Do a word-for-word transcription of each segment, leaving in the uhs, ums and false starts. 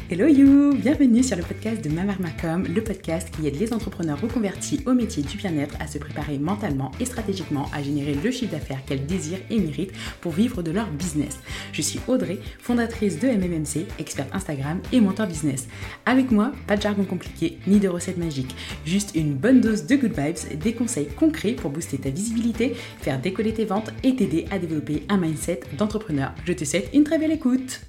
Hello you, bienvenue sur le podcast de Mamarmacom, le podcast qui aide les entrepreneurs reconvertis au métier du bien-être à se préparer mentalement et stratégiquement à générer le chiffre d'affaires qu'elles désirent et méritent pour vivre de leur business. Je suis Audrey, fondatrice de M M M C, experte Instagram et mentor business. Avec moi, pas de jargon compliqué ni de recettes magiques, juste une bonne dose de good vibes, des conseils concrets pour booster ta visibilité, faire décoller tes ventes et t'aider à développer un mindset d'entrepreneur. Je te souhaite une très belle écoute.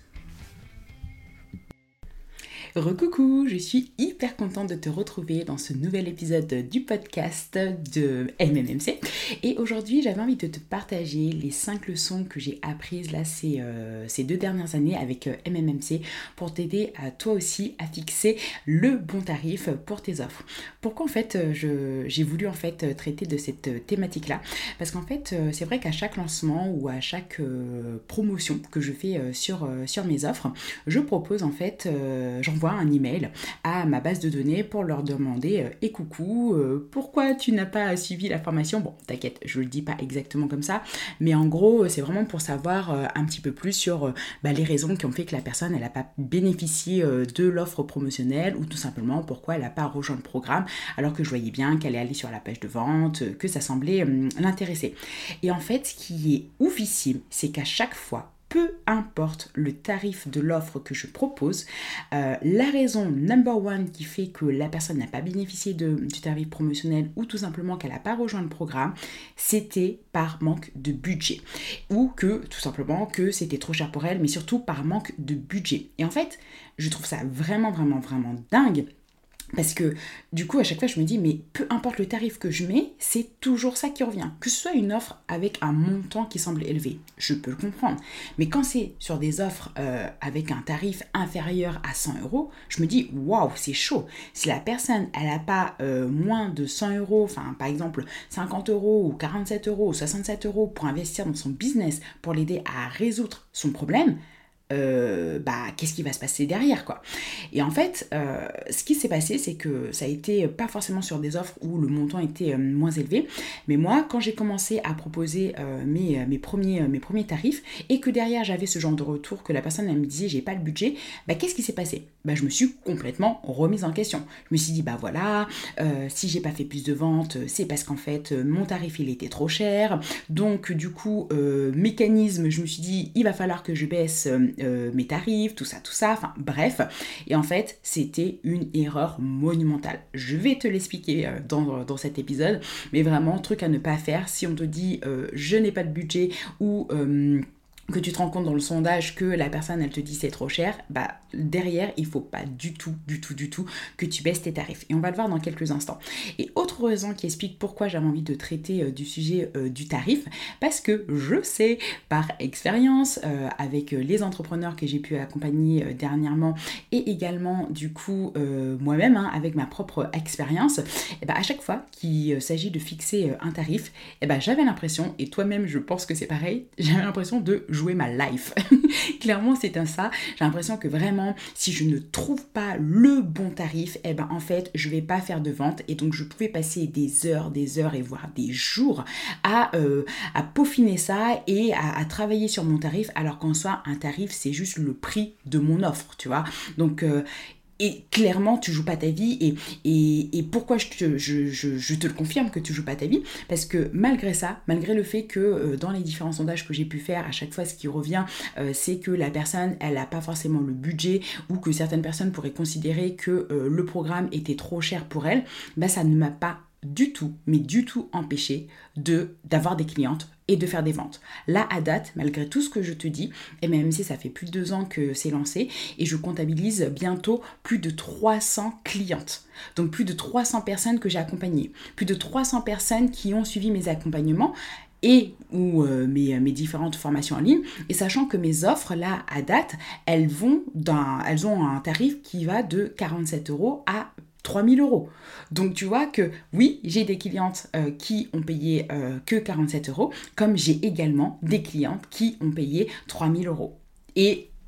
Recoucou, je suis hyper contente de te retrouver dans ce nouvel épisode du podcast de M M M C. Et aujourd'hui, j'avais envie de te partager les cinq leçons que j'ai apprises là ces, euh, ces deux dernières années avec euh, M M M C pour t'aider à toi aussi à fixer le bon tarif pour tes offres. Pourquoi en fait je, j'ai voulu en fait traiter de cette thématique-là? Parce qu'en fait, c'est vrai qu'à chaque lancement ou à chaque euh, promotion que je fais euh, sur, euh, sur mes offres, je propose en fait, euh, j'en un email à ma base de données pour leur demander euh, et coucou, euh, pourquoi tu n'as pas suivi la formation? Bon, t'inquiète, je le dis pas exactement comme ça, mais en gros, c'est vraiment pour savoir euh, un petit peu plus sur euh, bah, les raisons qui ont fait que la personne, elle n'a pas bénéficié euh, de l'offre promotionnelle ou tout simplement pourquoi elle n'a pas rejoint le programme alors que je voyais bien qu'elle est allée sur la page de vente, euh, que ça semblait euh, l'intéresser. Et en fait, ce qui est oufissime, c'est qu'à chaque fois, peu importe le tarif de l'offre que je propose, euh, la raison number one qui fait que la personne n'a pas bénéficié de, du tarif promotionnel ou tout simplement qu'elle n'a pas rejoint le programme, c'était par manque de budget. Ou que tout simplement que c'était trop cher pour elle, mais surtout par manque de budget. Et en fait, je trouve ça vraiment, vraiment, vraiment dingue. Parce que du coup, à chaque fois, je me dis, mais peu importe le tarif que je mets, c'est toujours ça qui revient. Que ce soit une offre avec un montant qui semble élevé, je peux le comprendre. Mais quand c'est sur des offres euh, avec un tarif inférieur à cent euros, je me dis, waouh, c'est chaud. Si la personne, elle n'a pas euh, moins de cent euros, enfin par exemple cinquante euros ou quarante-sept euros ou soixante-sept euros pour investir dans son business, pour l'aider à résoudre son problème, Euh, bah qu'est-ce qui va se passer derrière quoi. Et en fait euh, ce qui s'est passé, c'est que ça a été pas forcément sur des offres où le montant était euh, moins élevé, mais moi quand j'ai commencé à proposer euh, mes, mes, premiers, mes premiers tarifs et que derrière j'avais ce genre de retour que la personne elle me disait j'ai pas le budget, bah qu'est-ce qui s'est passé? Bah je me suis complètement remise en question. Je me suis dit bah voilà, euh, si j'ai pas fait plus de ventes, c'est parce qu'en fait mon tarif il était trop cher, donc du coup euh, mécanisme, je me suis dit il va falloir que je baisse euh, Euh, mes tarifs, tout ça, tout ça, enfin bref. Et en fait, c'était une erreur monumentale. Je vais te l'expliquer euh, dans, dans cet épisode, mais vraiment, truc à ne pas faire si on te dit euh, je n'ai pas de budget ou... Euh, que tu te rends compte dans le sondage que la personne elle te dit c'est trop cher, bah derrière il faut pas du tout, du tout, du tout que tu baisses tes tarifs. Et on va le voir dans quelques instants. Et autre raison qui explique pourquoi j'avais envie de traiter euh, du sujet euh, du tarif, parce que je sais par expérience euh, avec les entrepreneurs que j'ai pu accompagner euh, dernièrement et également du coup euh, moi-même hein, avec ma propre expérience, et bah, à chaque fois qu'il euh, s'agit de fixer euh, un tarif, et bah, j'avais l'impression, et toi-même je pense que c'est pareil, j'avais l'impression de jouer ma life. Clairement, c'est un ça. J'ai l'impression que vraiment, si je ne trouve pas le bon tarif, eh ben en fait, je vais pas faire de vente. Et donc, je pouvais passer des heures, des heures et voire des jours à, euh, à peaufiner ça et à, à travailler sur mon tarif, alors qu'en soi, un tarif, c'est juste le prix de mon offre, tu vois. Donc, euh, et clairement, tu joues pas ta vie. Et, et, et pourquoi je te, je, je, je te le confirme que tu joues pas ta vie? Parce que malgré ça, malgré le fait que euh, dans les différents sondages que j'ai pu faire, à chaque fois, ce qui revient, euh, c'est que la personne, elle n'a pas forcément le budget ou que certaines personnes pourraient considérer que euh, le programme était trop cher pour elle, bah, ça ne m'a pas du tout, mais du tout empêché de, d'avoir des clientes et de faire des ventes. Là, à date, malgré tout ce que je te dis, et même si ça fait plus de deux ans que c'est lancé, et je comptabilise bientôt plus de trois cents clientes. Donc plus de trois cents personnes que j'ai accompagnées. Plus de trois cents personnes qui ont suivi mes accompagnements et ou euh, mes, mes différentes formations en ligne, et sachant que mes offres là à date, elles vont d'un, elles ont un tarif qui va de quarante-sept euros à trois mille euros. Donc tu vois que oui, j'ai des clientes euh, qui ont payé euh, que quarante-sept euros, comme j'ai également des clientes qui ont payé trois mille euros. Et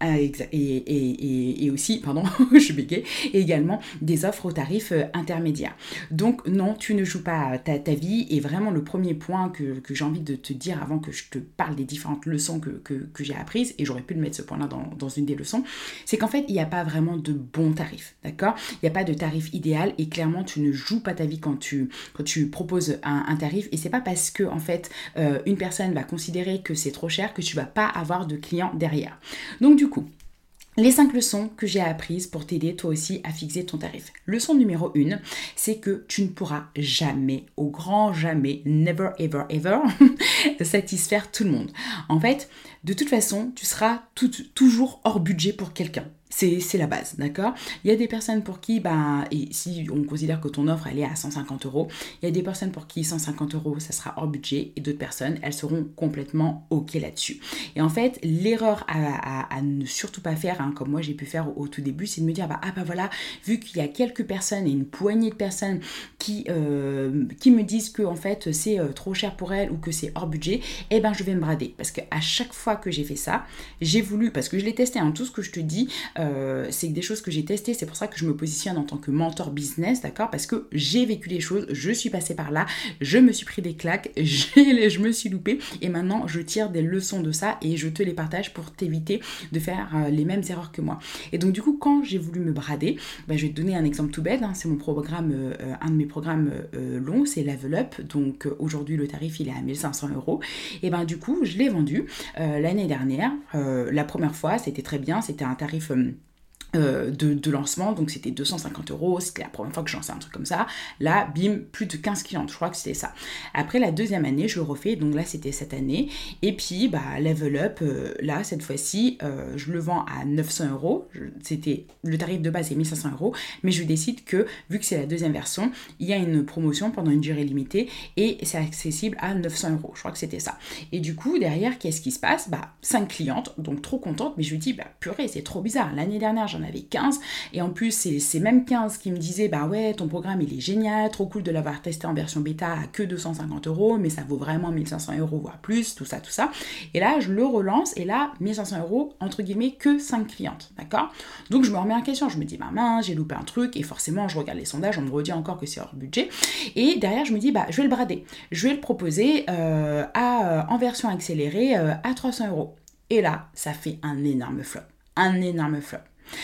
et, et, et, et aussi, pardon, je bégaye, et également des offres au tarif intermédiaire. Donc non, tu ne joues pas ta, ta vie, et vraiment le premier point que, que j'ai envie de te dire avant que je te parle des différentes leçons que, que, que j'ai apprises, et j'aurais pu le mettre ce point-là dans, dans une des leçons, c'est qu'en fait, il n'y a pas vraiment de bon tarif, d'accord? Il n'y a pas de tarif idéal, et clairement, tu ne joues pas ta vie quand tu, quand tu proposes un, un tarif, et c'est pas parce que, en fait, euh, une personne va considérer que c'est trop cher que tu vas pas avoir de clients derrière. Donc du coup, les cinq leçons que j'ai apprises pour t'aider toi aussi à fixer ton tarif. Leçon numéro un, c'est que tu ne pourras jamais, au grand jamais, never ever ever, satisfaire tout le monde. En fait, de toute façon, tu seras tout, toujours hors budget pour quelqu'un. C'est, c'est la base, d'accord? Il y a des personnes pour qui, bah, et si on considère que ton offre, elle est à cent cinquante euros, il y a des personnes pour qui cent cinquante euros, ça sera hors budget, et d'autres personnes, elles seront complètement OK là-dessus. Et en fait, l'erreur à, à, à ne surtout pas faire, hein, comme moi j'ai pu faire au, au tout début, c'est de me dire, bah, ah bah voilà, vu qu'il y a quelques personnes et une poignée de personnes qui, euh, qui me disent que en fait, c'est euh, trop cher pour elles ou que c'est hors budget, eh ben je vais me brader. Parce qu'à chaque fois que j'ai fait ça, j'ai voulu, parce que je l'ai testé, hein, tout ce que je te dis, Euh, c'est des choses que j'ai testées, c'est pour ça que je me positionne en tant que mentor business, d'accord? Parce que j'ai vécu les choses, je suis passée par là, je me suis pris des claques, j'ai, je me suis loupée, et maintenant je tire des leçons de ça et je te les partage pour t'éviter de faire euh, les mêmes erreurs que moi. Et donc du coup, quand j'ai voulu me brader, bah, je vais te donner un exemple tout bête, hein, c'est mon programme, euh, un de mes programmes euh, longs, c'est Level Up, donc euh, aujourd'hui le tarif il est à mille cinq cents euros, et ben du coup je l'ai vendu euh, l'année dernière, euh, la première fois c'était très bien, c'était un tarif euh, Euh, de, de lancement, donc c'était deux cent cinquante euros, c'était la première fois que je lançais un truc comme ça. Là, bim, plus de quinze clientes, je crois que c'était ça. Après la deuxième année, je le refais, donc là c'était cette année, et puis bah Level Up, euh, là cette fois-ci, euh, je le vends à neuf cents euros, c'était le tarif de base c'est mille cinq cents euros, mais je décide que vu que c'est la deuxième version, il y a une promotion pendant une durée limitée et c'est accessible à neuf cents euros, je crois que c'était ça. Et du coup derrière, qu'est-ce qui se passe? Bah cinq clientes, donc trop contente, mais je lui dis bah purée, c'est trop bizarre, l'année dernière j'en avait quinze, et en plus c'est ces mêmes quinze qui me disaient bah ouais ton programme il est génial, trop cool de l'avoir testé en version bêta à que deux cent cinquante euros, mais ça vaut vraiment mille cinq cents euros voire plus, tout ça tout ça, et là je le relance et là mille cinq cents euros entre guillemets que cinq clientes, d'accord? Donc je me remets en question, je me dis bah mince, j'ai loupé un truc, et forcément je regarde les sondages, on me redit encore que c'est hors budget, et derrière je me dis bah je vais le brader, je vais le proposer euh, à, en version accélérée euh, à trois cents euros, et là ça fait un énorme flop, un énorme flop.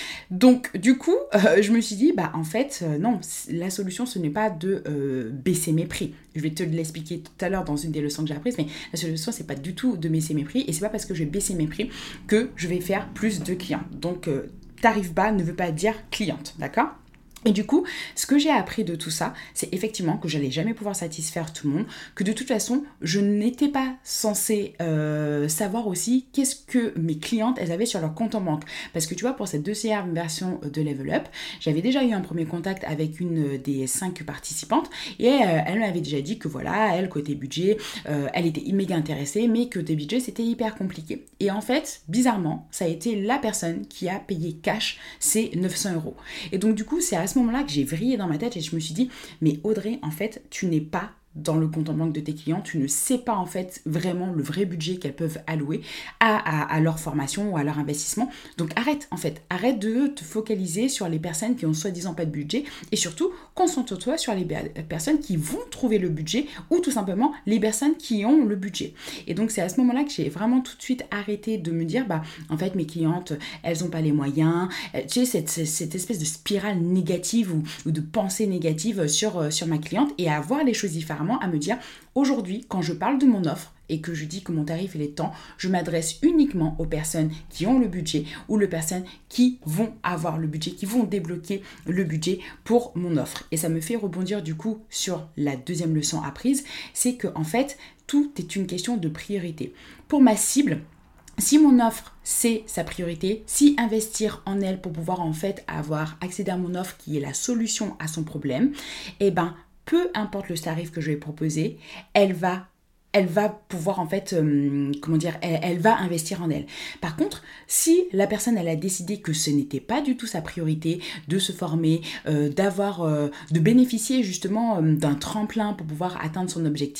Donc du coup, euh, je me suis dit, bah en fait, euh, non, la solution ce n'est pas de euh, baisser mes prix. Je vais te l'expliquer tout à l'heure dans une des leçons que j'ai apprises, mais la solution c'est pas du tout de baisser mes prix, et c'est pas parce que je vais baisser mes prix que je vais faire plus de clients. Donc euh, tarif bas ne veut pas dire cliente, d'accord ? Et du coup, ce que j'ai appris de tout ça, c'est effectivement que j'allais jamais pouvoir satisfaire tout le monde, que de toute façon, je n'étais pas censée euh, savoir aussi qu'est-ce que mes clientes, elles avaient sur leur compte en banque. Parce que tu vois, pour cette deuxième version de Level Up, j'avais déjà eu un premier contact avec une des cinq participantes, et euh, elle m'avait déjà dit que voilà, elle, côté budget, euh, elle était méga intéressée, mais côté budget, c'était hyper compliqué. Et en fait, bizarrement, ça a été la personne qui a payé cash ces neuf cents euros. Et donc du coup, c'est à ce moment-là que j'ai vrillé dans ma tête et je me suis dit, mais Audrey, en fait, tu n'es pas dans le compte en banque de tes clients, tu ne sais pas en fait vraiment le vrai budget qu'elles peuvent allouer à, à, à leur formation ou à leur investissement. Donc arrête en fait, arrête de te focaliser sur les personnes qui ont soi-disant pas de budget, et surtout concentre-toi sur les personnes qui vont trouver le budget, ou tout simplement les personnes qui ont le budget. Et donc c'est à ce moment-là que j'ai vraiment tout de suite arrêté de me dire, bah en fait mes clientes, elles n'ont pas les moyens, tu sais cette, cette espèce de spirale négative ou, ou de pensée négative sur, sur ma cliente, et à voir les choses différemment, à me dire aujourd'hui quand je parle de mon offre et que je dis que mon tarif il est tant, je m'adresse uniquement aux personnes qui ont le budget ou les personnes qui vont avoir le budget, qui vont débloquer le budget pour mon offre. Et ça me fait rebondir du coup sur la deuxième leçon apprise, c'est que en fait tout est une question de priorité. Pour ma cible, si mon offre, c'est sa priorité, si investir en elle pour pouvoir en fait avoir accès à mon offre qui est la solution à son problème, eh ben peu importe le tarif que je vais proposer, elle va elle va pouvoir en fait, euh, comment dire, elle, elle va investir en elle. Par contre, si la personne, elle a décidé que ce n'était pas du tout sa priorité de se former, euh, d'avoir, euh, de bénéficier justement euh, d'un tremplin pour pouvoir atteindre son objectif,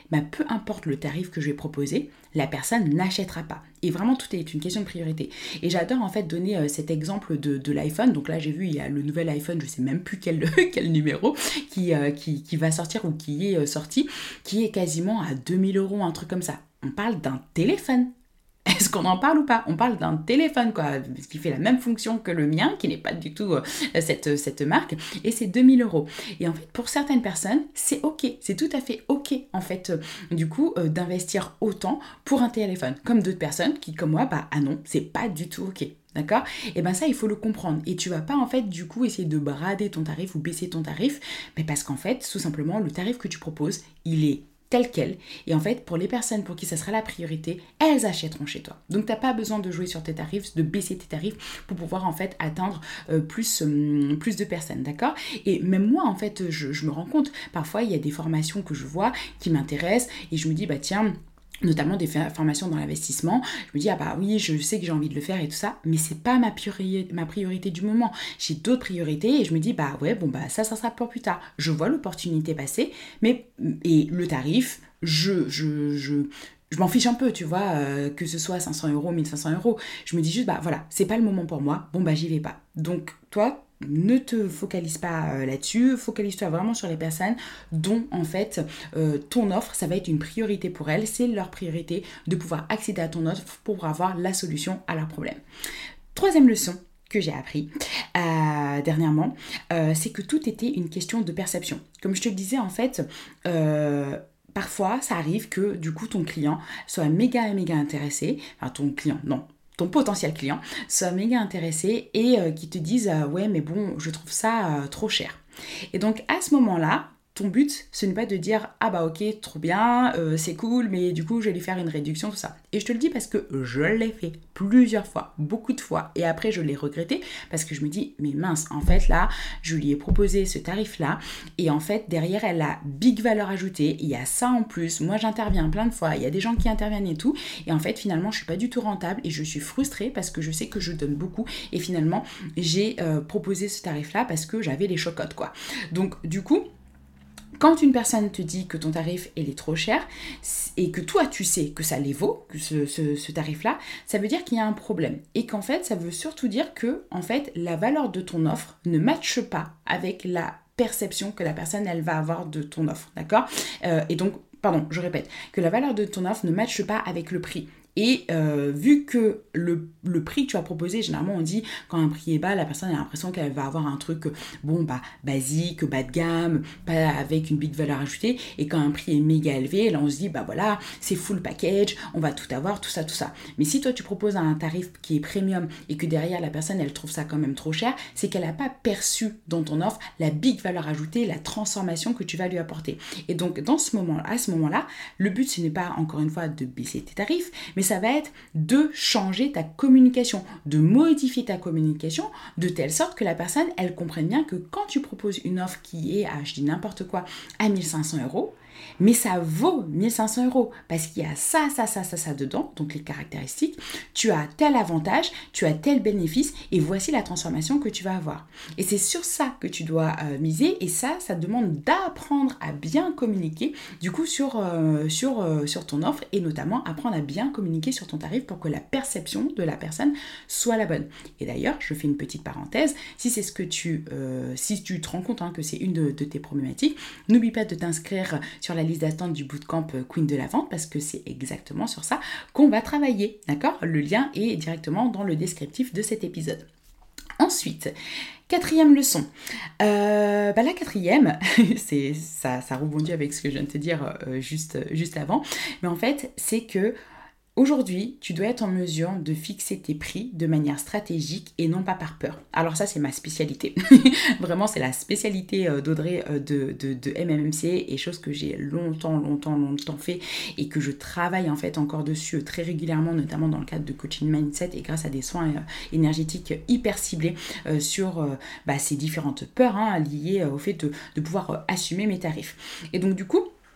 bah, peu importe le tarif que je vais proposer, la personne n'achètera pas. Et vraiment, tout est une question de priorité. Et j'adore en fait donner euh, cet exemple de, de l'iPhone. Donc là, j'ai vu, il y a le nouvel iPhone, je ne sais même plus quel, quel numéro, qui, euh, qui, qui va sortir ou qui est euh, sorti, qui est quasiment à deux mille euros, un truc comme ça. On parle d'un téléphone. Est-ce qu'on en parle ou pas? On parle d'un téléphone, quoi, qui fait la même fonction que le mien, qui n'est pas du tout euh, cette, cette marque, et c'est deux mille euros. Et en fait, pour certaines personnes, c'est ok, c'est tout à fait ok, en fait, euh, du coup, euh, d'investir autant pour un téléphone. Comme d'autres personnes qui, comme moi, bah, ah non, c'est pas du tout ok. D'accord? Et bien ça, il faut le comprendre. Et tu vas pas, en fait, du coup, essayer de brader ton tarif ou baisser ton tarif, mais parce qu'en fait, tout simplement, le tarif que tu proposes, il est tel quel. Et en fait, pour les personnes pour qui ça sera la priorité, elles achèteront chez toi. Donc, tu n'as pas besoin de jouer sur tes tarifs, de baisser tes tarifs pour pouvoir en fait atteindre euh, plus, euh, plus de personnes, d'accord? Et même moi, en fait, je, je me rends compte, parfois, il y a des formations que je vois qui m'intéressent et je me dis, bah tiens, notamment des formations dans l'investissement, je me dis, ah bah oui, je sais que j'ai envie de le faire et tout ça, mais c'est pas ma priorité, ma priorité du moment. J'ai d'autres priorités et je me dis, bah ouais, bon bah ça, ça sera pour plus tard. Je vois l'opportunité passer, mais, et le tarif, je, je, je, je m'en fiche un peu, tu vois, euh, que ce soit cinq cents euros, mille cinq cents euros. Je me dis juste, bah voilà, c'est pas le moment pour moi, bon bah j'y vais pas. Donc toi, ne te focalise pas euh, là-dessus, focalise-toi vraiment sur les personnes dont en fait euh, ton offre, ça va être une priorité pour elles, c'est leur priorité de pouvoir accéder à ton offre pour avoir la solution à leur problème. Troisième leçon que j'ai appris euh, dernièrement, euh, c'est que tout était une question de perception. Comme je te le disais en fait, euh, parfois ça arrive que du coup ton client soit méga méga intéressé, enfin ton client, non, ton potentiel client soit méga intéressé et euh, qui te dise euh, ouais mais bon je trouve ça euh, trop cher. Et donc à ce moment-là, ton but, ce n'est pas de dire « Ah bah ok, trop bien, euh, c'est cool, mais du coup, je vais lui faire une réduction, tout ça. » Et je te le dis parce que je l'ai fait plusieurs fois, beaucoup de fois. Et après, je l'ai regretté parce que je me dis « Mais mince, en fait, là, je lui ai proposé ce tarif-là. Et en fait, derrière, elle a big valeur ajoutée. Il y a ça en plus. Moi, j'interviens plein de fois. Il y a des gens qui interviennent et tout. Et en fait, finalement, je ne suis pas du tout rentable et je suis frustrée parce que je sais que je donne beaucoup. Et finalement, j'ai euh, proposé ce tarif-là parce que j'avais les chocottes, quoi. Donc, du coup... Quand une personne te dit que ton tarif il est trop cher et que toi tu sais que ça les vaut, que ce, ce, ce tarif-là, ça veut dire qu'il y a un problème. Et qu'en fait, ça veut surtout dire que en fait, la valeur de ton offre ne matche pas avec la perception que la personne elle va avoir de ton offre, d'accord? euh, Et donc, pardon, je répète, que la valeur de ton offre ne matche pas avec le prix. Et euh, vu que le, le prix que tu as proposé, généralement on dit quand un prix est bas, la personne a l'impression qu'elle va avoir un truc bon bah basique, bas de gamme, pas avec une big valeur ajoutée. Et quand un prix est méga élevé, là on se dit bah voilà, c'est full package, on va tout avoir, tout ça, tout ça. Mais si toi tu proposes un tarif qui est premium et que derrière la personne elle trouve ça quand même trop cher, c'est qu'elle n'a pas perçu dans ton offre la big valeur ajoutée, la transformation que tu vas lui apporter. Et donc dans ce moment, à ce moment-là, le but ce n'est pas encore une fois de baisser tes tarifs, mais ça va être de changer ta communication, de modifier ta communication de telle sorte que la personne, elle comprenne bien que quand tu proposes une offre qui est à, je dis n'importe quoi, à mille cinq cents euros, mais ça vaut mille cinq cents euros parce qu'il y a ça, ça, ça, ça, ça dedans, donc les caractéristiques, tu as tel avantage, tu as tel bénéfice et voici la transformation que tu vas avoir. Et c'est sur ça que tu dois euh, miser et ça, ça demande d'apprendre à bien communiquer du coup sur, euh, sur, euh, sur ton offre et notamment apprendre à bien communiquer sur ton tarif pour que la perception de la personne soit la bonne. Et d'ailleurs, je fais une petite parenthèse, si c'est ce que tu, euh, si tu te rends compte hein, que c'est une de, de tes problématiques, n'oublie pas de t'inscrire sur la liste d'attente du bootcamp Queen de la vente parce que c'est exactement sur ça qu'on va travailler, d'accord? Le lien est directement dans le descriptif de cet épisode. Ensuite, quatrième leçon. Euh, bah la quatrième, c'est, ça, ça rebondit avec ce que je viens de te dire euh, juste, juste avant, mais en fait, c'est que aujourd'hui, tu dois être en mesure de fixer tes prix de manière stratégique et non pas par peur. Alors ça, c'est ma spécialité. Vraiment, c'est la spécialité d'Audrey de, de, de M M M C et chose que j'ai longtemps, longtemps, longtemps fait et que je travaille en fait encore dessus très régulièrement, notamment dans le cadre de coaching mindset et grâce à des soins énergétiques hyper ciblés euh, sur euh, bah, ces différentes peurs hein, liées au fait de, de pouvoir assumer mes tarifs. Et donc du coup,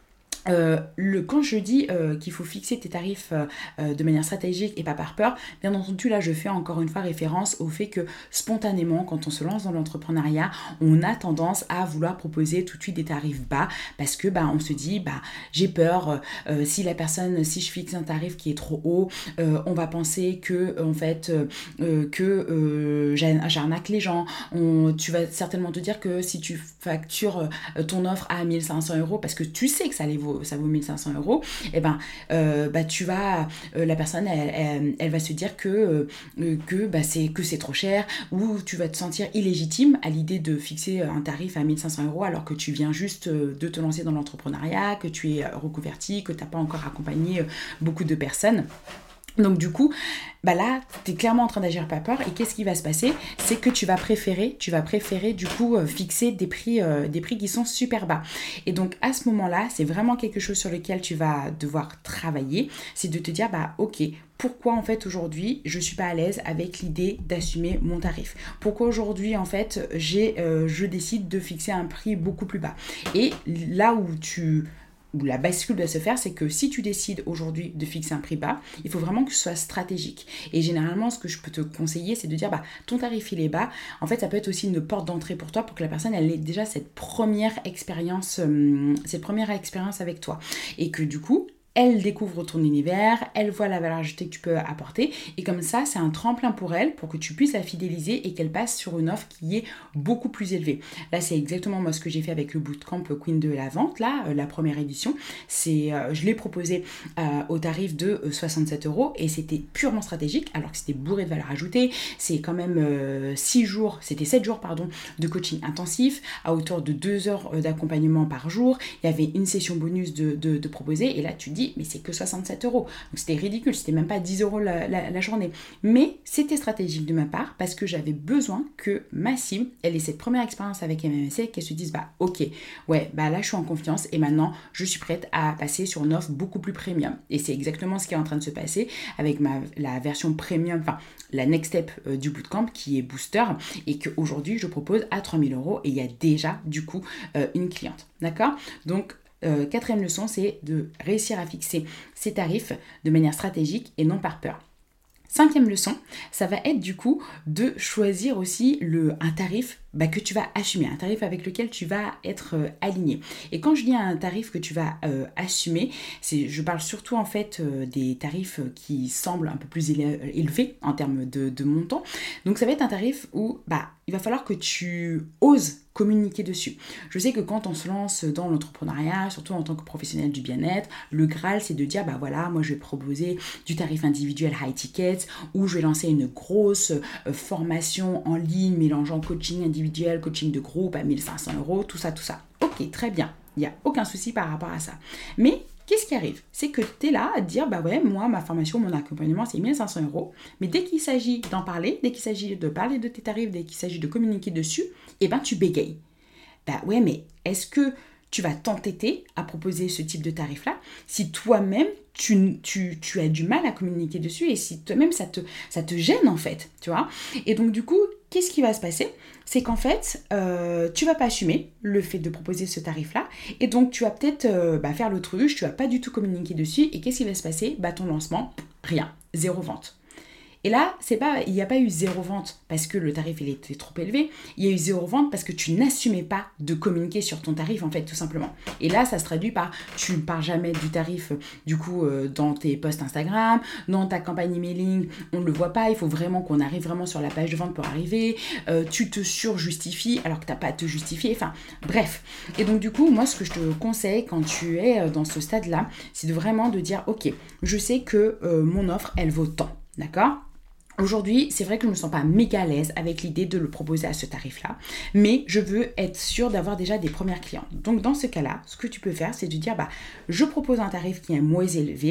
Euh, le, quand je dis euh, qu'il faut fixer tes tarifs euh, euh, de manière stratégique et pas par peur, bien entendu là je fais encore une fois référence au fait que spontanément quand on se lance dans l'entrepreneuriat, on a tendance à vouloir proposer tout de suite des tarifs bas parce que bah, on se dit bah, j'ai peur, euh, si la personne, si je fixe un tarif qui est trop haut, euh, on va penser que en fait euh, que euh, j'arnaque les gens, on, tu vas certainement te dire que si tu factures euh, ton offre à mille cinq cents euros parce que tu sais que ça les vaut ça vaut mille cinq cents euros, et ben euh, bah tu vas euh, la personne elle, elle, elle va se dire que euh, que bah c'est que c'est trop cher, ou tu vas te sentir illégitime à l'idée de fixer un tarif à mille cinq cents euros alors que tu viens juste de te lancer dans l'entrepreneuriat, que tu es reconverti, que tu n'as pas encore accompagné beaucoup de personnes. Donc du coup, bah là, tu es clairement en train d'agir pas peur, et qu'est-ce qui va se passer? C'est que tu vas préférer, tu vas préférer du coup euh, fixer des prix, euh, des prix qui sont super bas. Et donc à ce moment-là, c'est vraiment quelque chose sur lequel tu vas devoir travailler, c'est de te dire, bah ok, pourquoi en fait aujourd'hui je suis pas à l'aise avec l'idée d'assumer mon tarif? Pourquoi aujourd'hui en fait j'ai, euh, je décide de fixer un prix beaucoup plus bas? Et là où tu... où la bascule doit se faire, c'est que si tu décides aujourd'hui de fixer un prix bas, il faut vraiment que ce soit stratégique. Et généralement, ce que je peux te conseiller, c'est de dire, bah, ton tarif, il est bas. En fait, ça peut être aussi une porte d'entrée pour toi, pour que la personne, elle ait déjà cette première expérience, euh, cette première expérience avec toi. Et que du coup, elle découvre ton univers, elle voit la valeur ajoutée que tu peux apporter, et comme ça, c'est un tremplin pour elle, pour que tu puisses la fidéliser et qu'elle passe sur une offre qui est beaucoup plus élevée. Là, c'est exactement moi ce que j'ai fait avec le bootcamp Queen de la vente, là, euh, la première édition. C'est, euh, je l'ai proposé euh, au tarif de euh, soixante-sept euros, et c'était purement stratégique, alors que c'était bourré de valeur ajoutée. C'est quand même euh, six jours, c'était sept jours, pardon, de coaching intensif, à hauteur de deux heures d'accompagnement par jour. Il y avait une session bonus de, de, de proposer, et là, tu dis, mais c'est que soixante-sept euros. Donc c'était ridicule, c'était même pas dix euros la, la, la journée. Mais c'était stratégique de ma part parce que j'avais besoin que ma cible, elle ait cette première expérience avec M M M C, qu'elle se dise, bah ok, ouais, bah là je suis en confiance et maintenant je suis prête à passer sur une offre beaucoup plus premium. Et c'est exactement ce qui est en train de se passer avec ma, la version premium, enfin la next step euh, du bootcamp qui est booster, et qu'aujourd'hui je propose à trois mille euros, et il y a déjà du coup euh, une cliente. D'accord? Donc Euh, quatrième leçon, c'est de réussir à fixer ses tarifs de manière stratégique et non par peur. Cinquième leçon, ça va être du coup de choisir aussi le, un tarif bah, que tu vas assumer, un tarif avec lequel tu vas être euh, aligné. Et quand je dis un tarif que tu vas euh, assumer, c'est, je parle surtout en fait euh, des tarifs qui semblent un peu plus élevés en termes de, de montant. Donc ça va être un tarif où bah, il va falloir que tu oses communiquer dessus. Je sais que quand on se lance dans l'entrepreneuriat, surtout en tant que professionnel du bien-être, le Graal c'est de dire bah voilà, moi je vais proposer du tarif individuel high ticket, ou je vais lancer une grosse euh, formation en ligne mélangeant coaching individuel, coaching de groupe à mille cinq cents euros, tout ça, tout ça. Ok, très bien, il n'y a aucun souci par rapport à ça. Mais qu'est-ce qui arrive? C'est que tu es là à te dire, bah ouais, moi, ma formation, mon accompagnement, c'est mille cinq cents euros. Mais dès qu'il s'agit d'en parler, dès qu'il s'agit de parler de tes tarifs, dès qu'il s'agit de communiquer dessus, eh ben tu bégayes. Bah ouais, mais est-ce que tu vas t'entêter à proposer ce type de tarif-là si toi-même, tu, tu, tu as du mal à communiquer dessus, et si toi-même, ça te, ça te gêne en fait, tu vois? Et donc du coup, qu'est-ce qui va se passer? C'est qu'en fait, euh, tu vas pas assumer le fait de proposer ce tarif-là, et donc tu vas peut-être euh, bah, faire l'autruche, tu vas pas du tout communiquer dessus, et qu'est-ce qui va se passer? Bah ton lancement, rien, zéro vente. Et là, c'est pas, il n'y a pas eu zéro vente parce que le tarif il était trop élevé. Il y a eu zéro vente parce que tu n'assumais pas de communiquer sur ton tarif, en fait, tout simplement. Et là, ça se traduit par, tu ne parles jamais du tarif, du coup, euh, dans tes posts Instagram, dans ta campagne emailing, on ne le voit pas. Il faut vraiment qu'on arrive vraiment sur la page de vente pour arriver. Euh, tu te surjustifies alors que tu n'as pas à te justifier. Enfin, bref. Et donc, du coup, moi, ce que je te conseille quand tu es dans ce stade-là, c'est de vraiment de dire, ok, je sais que euh, mon offre, elle vaut tant, d'accord ? Aujourd'hui, c'est vrai que je ne me sens pas méga à l'aise avec l'idée de le proposer à ce tarif-là, mais je veux être sûre d'avoir déjà des premières clientes. Donc dans ce cas-là, ce que tu peux faire, c'est de dire, bah, je propose un tarif qui est moins élevé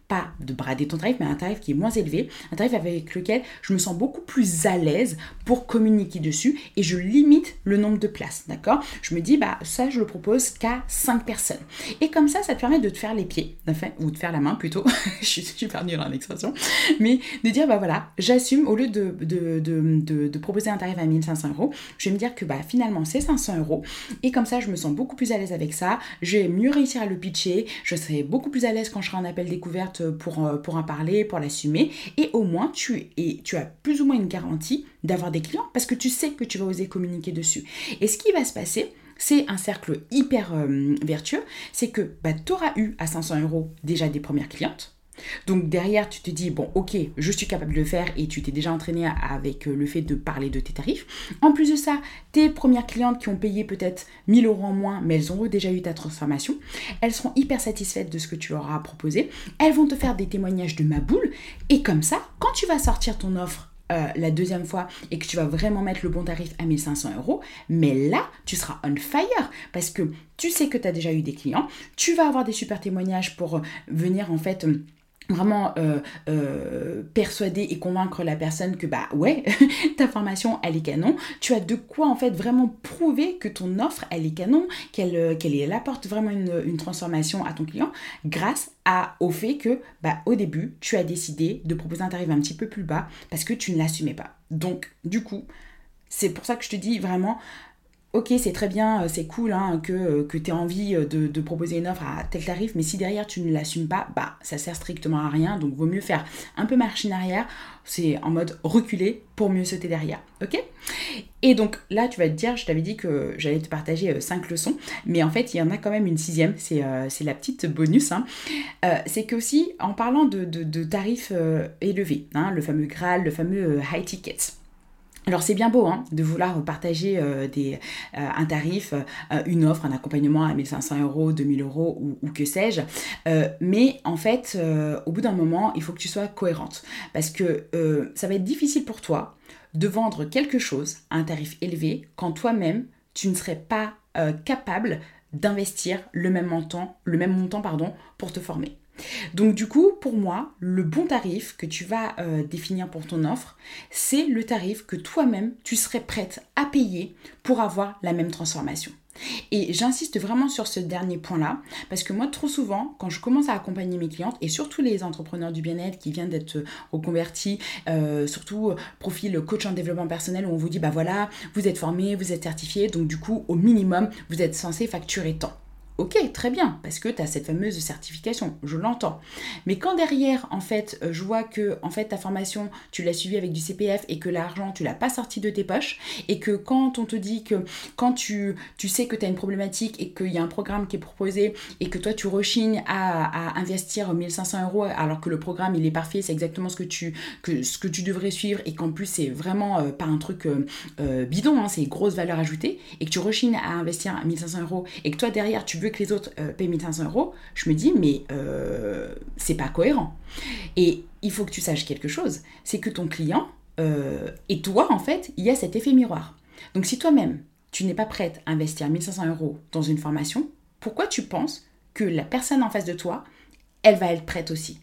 pas de brader ton tarif, mais un tarif qui est moins élevé, un tarif avec lequel je me sens beaucoup plus à l'aise pour communiquer dessus et je limite le nombre de places, d'accord? Je me dis, bah ça, je le propose qu'à cinq personnes. Et comme ça, ça te permet de te faire les pieds, enfin, ou de faire la main plutôt, je suis super nulle en expression, mais de dire, bah voilà, j'assume, au lieu de, de, de, de, de proposer un tarif à mille cinq cents euros, je vais me dire que bah finalement, c'est cinq cents euros, et comme ça, je me sens beaucoup plus à l'aise avec ça, je vais mieux réussir à le pitcher, je serai beaucoup plus à l'aise quand je serai en appel découverte pour, pour en parler, pour l'assumer, et au moins tu, et tu as plus ou moins une garantie d'avoir des clients parce que tu sais que tu vas oser communiquer dessus. Et ce qui va se passer, c'est un cercle hyper euh, vertueux, c'est que bah, tu auras eu à cinq cents euros déjà des premières clientes. Donc derrière, tu te dis, bon, ok, je suis capable de le faire et tu t'es déjà entraîné avec le fait de parler de tes tarifs. En plus de ça, tes premières clientes qui ont payé peut-être mille euros en moins, mais elles ont déjà eu ta transformation, elles seront hyper satisfaites de ce que tu leur as proposé. Elles vont te faire des témoignages de ma boule et comme ça, quand tu vas sortir ton offre Euh, la deuxième fois et que tu vas vraiment mettre le bon tarif à mille cinq cents euros, mais là, tu seras on fire parce que tu sais que tu as déjà eu des clients, tu vas avoir des super témoignages pour venir en fait vraiment euh, euh, persuader et convaincre la personne que bah ouais, ta formation elle est canon, tu as de quoi en fait vraiment prouver que ton offre elle est canon, qu'elle, qu'elle, elle apporte vraiment une, une transformation à ton client grâce à, au fait que bah, au début tu as décidé de proposer un tarif un petit peu plus bas parce que tu ne l'assumais pas. Donc du coup c'est pour ça que je te dis vraiment, ok, c'est très bien, c'est cool hein, que, que tu aies envie de, de proposer une offre à tel tarif, mais si derrière tu ne l'assumes pas, bah ça sert strictement à rien, donc vaut mieux faire un peu marche en arrière, c'est en mode reculer pour mieux sauter derrière, ok? Et donc là tu vas te dire, je t'avais dit que j'allais te partager cinq leçons, mais en fait il y en a quand même une sixième, c'est, euh, c'est la petite bonus, hein. euh, c'est qu'aussi en parlant de, de, de tarifs euh, élevés, hein, le fameux Graal, le fameux euh, high ticket. Alors c'est bien beau hein, de vouloir partager euh, des, euh, un tarif, euh, une offre, un accompagnement à mille cinq cents euros, deux mille euros ou, ou que sais-je, euh, mais en fait euh, au bout d'un moment il faut que tu sois cohérente parce que euh, ça va être difficile pour toi de vendre quelque chose à un tarif élevé quand toi-même tu ne serais pas euh, capable d'investir le même montant, le même montant pardon, pour te former. Donc du coup, pour moi, le bon tarif que tu vas euh, définir pour ton offre, c'est le tarif que toi-même, tu serais prête à payer pour avoir la même transformation. Et j'insiste vraiment sur ce dernier point-là, parce que moi, trop souvent, quand je commence à accompagner mes clientes, et surtout les entrepreneurs du bien-être qui viennent d'être reconvertis, euh, surtout profil coach en développement personnel, où on vous dit, bah voilà, vous êtes formé, vous êtes certifié, donc du coup, au minimum, vous êtes censé facturer tant. Ok, très bien, parce que tu as cette fameuse certification, je l'entends. Mais quand derrière, en fait, je vois que en fait, ta formation, tu l'as suivie avec du C P F et que l'argent, tu l'as pas sorti de tes poches, et que quand on te dit que quand tu, tu sais que tu as une problématique et qu'il y a un programme qui est proposé et que toi, tu rechignes à, à investir mille cinq cents euros alors que le programme, il est parfait, c'est exactement ce que tu, que, ce que tu devrais suivre et qu'en plus, c'est vraiment euh, pas un truc euh, euh, bidon, hein, c'est grosse valeur ajoutée, et que tu rechignes à investir à mille cinq cents euros et que toi, derrière, tu veux que les autres euh, payent mille cinq cents euros, je me dis, mais euh, c'est pas cohérent. Et il faut que tu saches quelque chose, c'est que ton client euh, et toi, en fait, il y a cet effet miroir. Donc, si toi-même, tu n'es pas prête à investir mille cinq cents euros dans une formation, pourquoi tu penses que la personne en face de toi, elle va être prête aussi?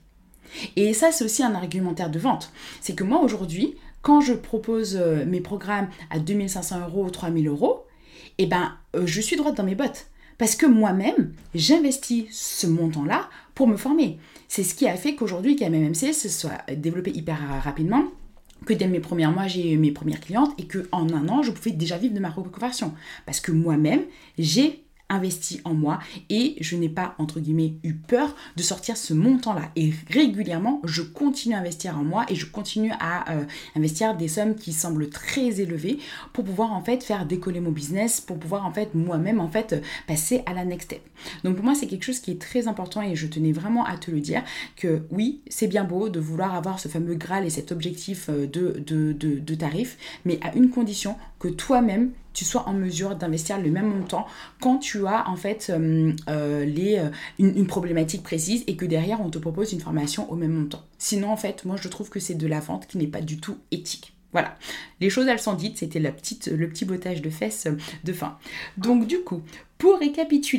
Et ça, c'est aussi un argumentaire de vente. C'est que moi, aujourd'hui, quand je propose euh, mes programmes à deux mille cinq cents euros ou trois mille euros, eh ben, euh, je suis droite dans mes bottes. Parce que moi-même, j'investis ce montant-là pour me former. C'est ce qui a fait qu'aujourd'hui, K M M M C se soit développé hyper rapidement, que dès mes premiers mois, j'ai eu mes premières clientes et qu'en un an, je pouvais déjà vivre de ma reconversion. Parce que moi-même, j'ai investi en moi et je n'ai pas, entre guillemets, eu peur de sortir ce montant-là. Et régulièrement, je continue à investir en moi et je continue à euh, investir des sommes qui semblent très élevées pour pouvoir en fait faire décoller mon business, pour pouvoir en fait moi-même en fait passer à la next step. Donc pour moi, c'est quelque chose qui est très important et je tenais vraiment à te le dire que oui, c'est bien beau de vouloir avoir ce fameux Graal et cet objectif de, de, de, de tarif, mais à une condition, que toi-même tu sois en mesure d'investir le même montant quand tu as en fait euh, euh, les, euh, une, une problématique précise et que derrière on te propose une formation au même montant. Sinon en fait moi je trouve que c'est de la vente qui n'est pas du tout éthique. Voilà, les choses elles sont dites, c'était la petite, le petit bottage de fesses de fin. Donc du coup, pour récapituler,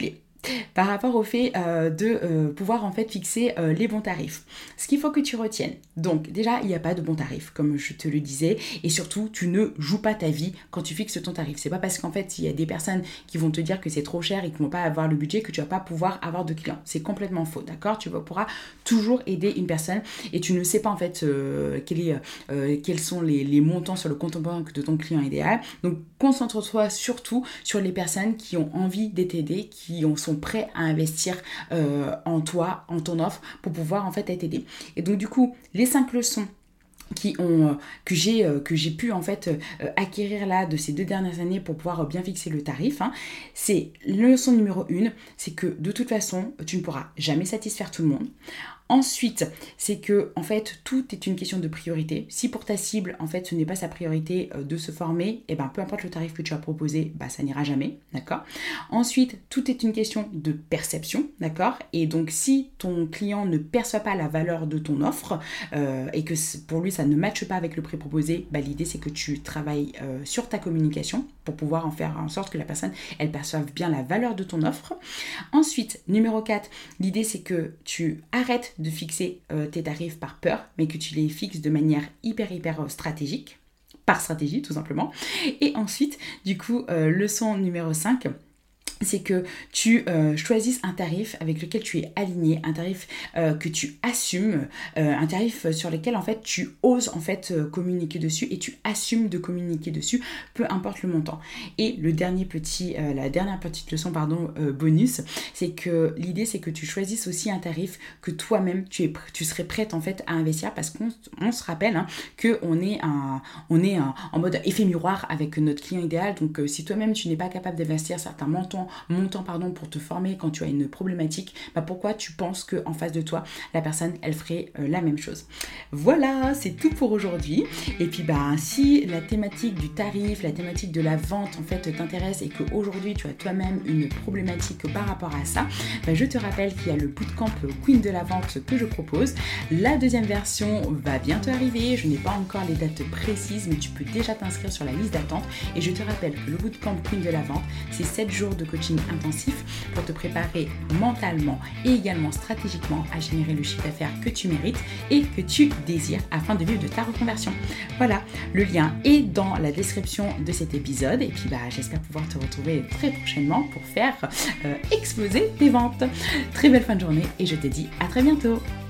par rapport au fait euh, de euh, pouvoir en fait fixer euh, les bons tarifs. Ce qu'il faut que tu retiennes. Donc déjà, il n'y a pas de bon tarif, comme je te le disais, et surtout, tu ne joues pas ta vie quand tu fixes ton tarif. C'est pas parce qu'en fait, il y a des personnes qui vont te dire que c'est trop cher et qui ne vont pas avoir le budget que tu vas pas pouvoir avoir de clients. C'est complètement faux, d'accord? Tu pourras toujours aider une personne et tu ne sais pas en fait euh, quel est, euh, quels sont les, les montants sur le compte en banque de ton client idéal. Donc concentre-toi surtout sur les personnes qui ont envie de t'aider, qui ont, sont prêts à investir euh, en toi, en ton offre pour pouvoir en fait t'aider. Et donc du coup, les cinq leçons qui ont, que j'ai euh, que j'ai pu en fait euh, acquérir là de ces deux dernières années pour pouvoir euh, bien fixer le tarif, hein, c'est leçon numéro une, c'est que de toute façon, tu ne pourras jamais satisfaire tout le monde. Ensuite, c'est que en fait, tout est une question de priorité. Si pour ta cible, en fait, ce n'est pas sa priorité euh, de se former, et ben peu importe le tarif que tu as proposé, bah ça n'ira jamais, d'accord? Ensuite, tout est une question de perception, d'accord? Et donc, si ton client ne perçoit pas la valeur de ton offre euh, et que pour lui ça ne matche pas avec le prix proposé, bah l'idée c'est que tu travailles euh, sur ta communication pour pouvoir en faire en sorte que la personne elle perçoive bien la valeur de ton offre. Ensuite, numéro quatre, l'idée c'est que tu arrêtes de fixer euh, tes tarifs par peur, mais que tu les fixes de manière hyper hyper stratégique, par stratégie tout simplement. Et ensuite, du coup, euh, leçon numéro cinq, c'est que tu euh, choisisses un tarif avec lequel tu es aligné, un tarif euh, que tu assumes, euh, un tarif sur lequel en fait tu oses en fait euh, communiquer dessus et tu assumes de communiquer dessus, peu importe le montant. Et le dernier petit, euh, la dernière petite leçon pardon euh, bonus, c'est que l'idée c'est que tu choisisses aussi un tarif que toi-même tu es, tu serais prête en fait à investir, parce qu'on on se rappelle hein, que on est un, on est un, en mode effet miroir avec notre client idéal. Donc euh, si toi-même tu n'es pas capable d'investir certains montants montant pardon pour te former quand tu as une problématique, bah pourquoi tu penses que en face de toi la personne elle ferait euh, la même chose? Voilà, c'est tout pour aujourd'hui. Et puis bah si la thématique du tarif, la thématique de la vente en fait t'intéresse et qu'aujourd'hui tu as toi-même une problématique par rapport à ça, bah, je te rappelle qu'il y a le bootcamp Queen de la vente que je propose. La deuxième version va bientôt arriver, je n'ai pas encore les dates précises, mais tu peux déjà t'inscrire sur la liste d'attente. Et je te rappelle que le bootcamp Queen de la vente, c'est sept jours de coaching intensif pour te préparer mentalement et également stratégiquement à générer le chiffre d'affaires que tu mérites et que tu désires afin de vivre de ta reconversion. Voilà, le lien est dans la description de cet épisode et puis bah, j'espère pouvoir te retrouver très prochainement pour faire euh, exploser tes ventes. Très belle fin de journée et je te dis à très bientôt.